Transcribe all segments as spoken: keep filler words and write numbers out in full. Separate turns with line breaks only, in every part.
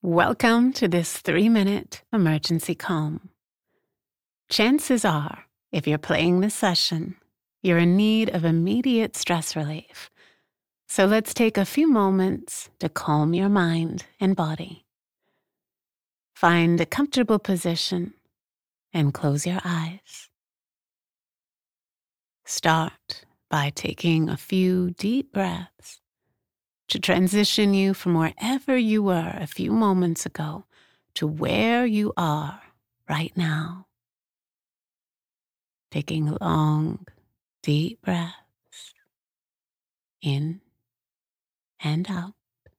Welcome to this three-minute emergency calm. Chances are, if you're playing this session, you're in need of immediate stress relief. So let's take a few moments to calm your mind and body. Find a comfortable position and close your eyes. Start by taking a few deep breaths to transition you from wherever you were a few moments ago to where you are right now. Taking long, deep breaths in and out.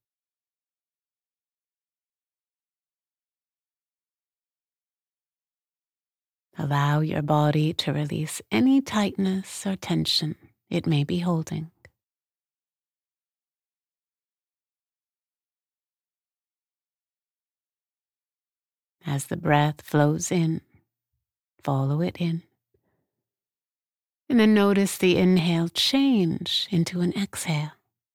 Allow your body to release any tightness or tension it may be holding. As the breath flows in, follow it in. And then notice the inhale change into an exhale.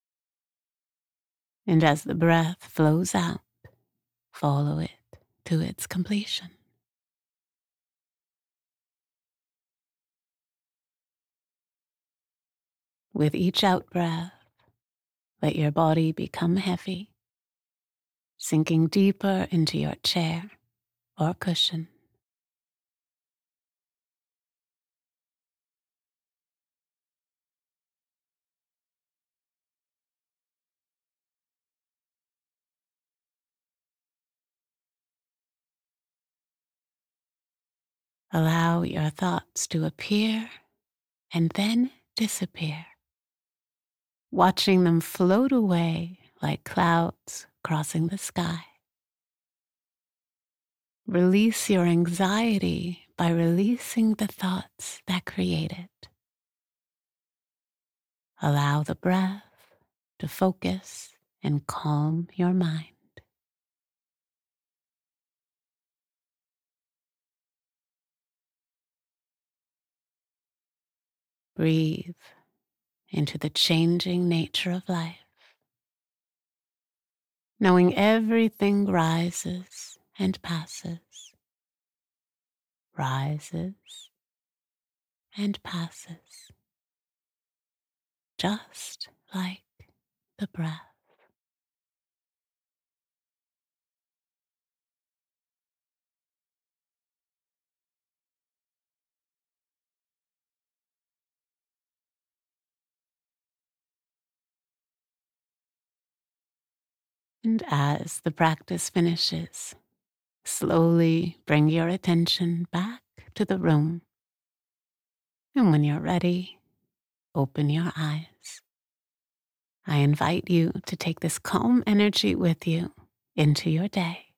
And as the breath flows out, follow it to its completion. With each out-breath, let your body become heavy, sinking deeper into your chair or cushion. Allow your thoughts to appear and then disappear, watching them float away like clouds crossing the sky. Release your anxiety by releasing the thoughts that create it. Allow the breath to focus and calm your mind. Breathe into the changing nature of life, knowing everything rises and passes, rises and passes, just like the breath. And as the practice finishes, slowly bring your attention back to the room. And when you're ready, open your eyes. I invite you to take this calm energy with you into your day.